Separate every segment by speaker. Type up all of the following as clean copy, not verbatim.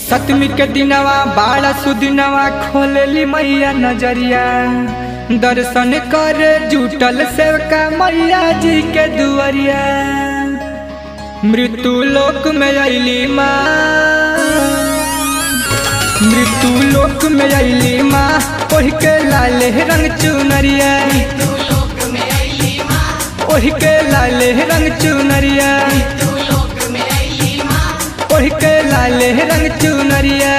Speaker 1: सतमी के दिनवा बाड़ा सुदिनवा खोलेली मैया नजरिया, दर्शन करे जुटल सेवका मैया जी के दुआरिया। मृत्यु लोक में अली माँ, मृत्यु लोक में अली माँ, ओढ़ के लाले रंग चुनरिया, ओढ़ के लाले रंग चुनरिया, ओढ़ के लाले रंग चुनरिया।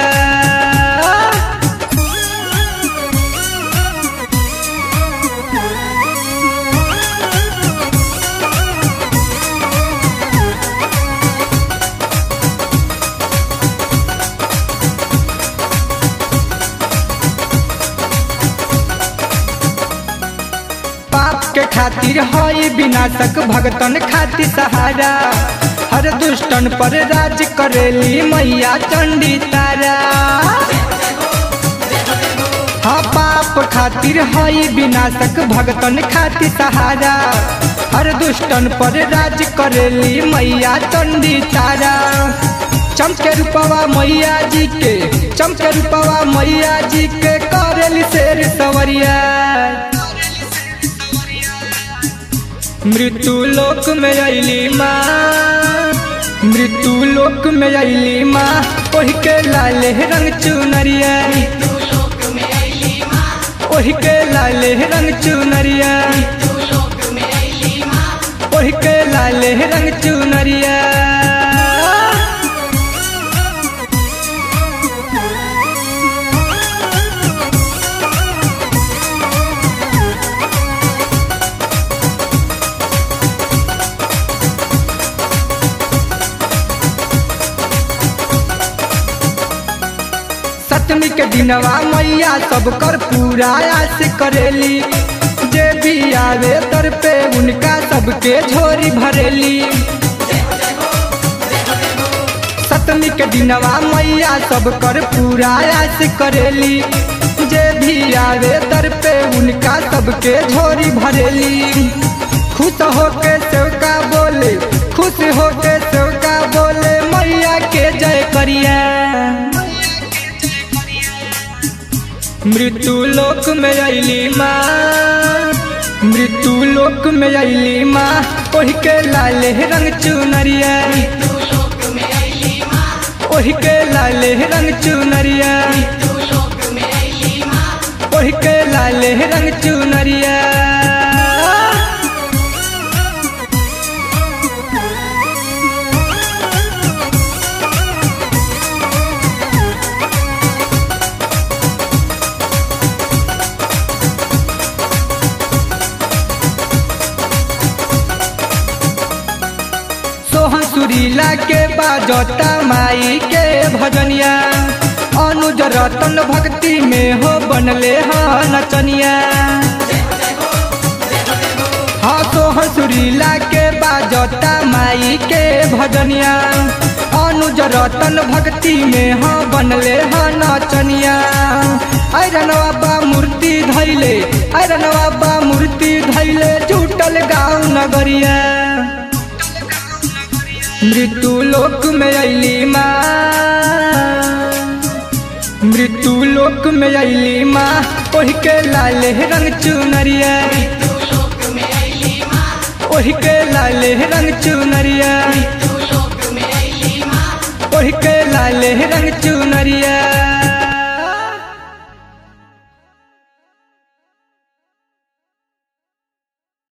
Speaker 1: पाप के खातिर हई विनाशक, भगतन खातिर सहारा, हर दुष्टन पर राज करेली मैया चंडी तारा। हाँ पाप खातिर हई विनाशक, भगतन खातिर सहारा, हर दुष्टन पर राज करेली मैया चंडी तारा। चमके रूपवा मैया जी के, चमके रूपवा मैया जी के, करेली शेर सवरिया। मृत्यु लोक में अली माँ, मृत्यु लोक में अली माँ, ओढ़ के लाले रंग चुनरिया, ओढ़ के लाले रंग चुनरिया, ओढ़ के लाले रंग चुनरिया। सतमी के दिनवा मैया सब कर पूरा आस करेली, जे भी आवे दर पे उनका सबके झोरी भरेली। सतमी के दिनवा मैया सब कर पूरा आस करेली, जे भी आवे दर पे उनका सबके झोरी भरेली। खुश होके सेवका बोले, खुश होके सेवका बोले, मैया के जय करिया। मृत्यु लोक में अली माँ, मृत्यु लोक में अली माँ, ओढ़ के लाले रंग चुनरिया, ओढ़ के लाले रंग चुनरिया, ओढ़ के लाले रंग चुनरिया। सोहन सुरीला के बाजता माई के भजनिया, अनुज रतन भक्ति में हो बनले हाँ नचनिया। हाँ सोहन सुरीला के बाजता माई के भजनिया, अनुज रतन भक्ति में हाँ बनले हाँ नचनिया। आयरन बाबा मूर्ति धैले, आयरन बाबा मूर्ति धैले, जुटल गाँव नगरिया। मृत्यु लोक में अली माँ, मृत्यु लोक में अली माँ, ओढ़ के लाले रंग चुनरिया, ओढ़ के लाले रंग चुनरिया, ओढ़ के लाले रंग चुनरिया।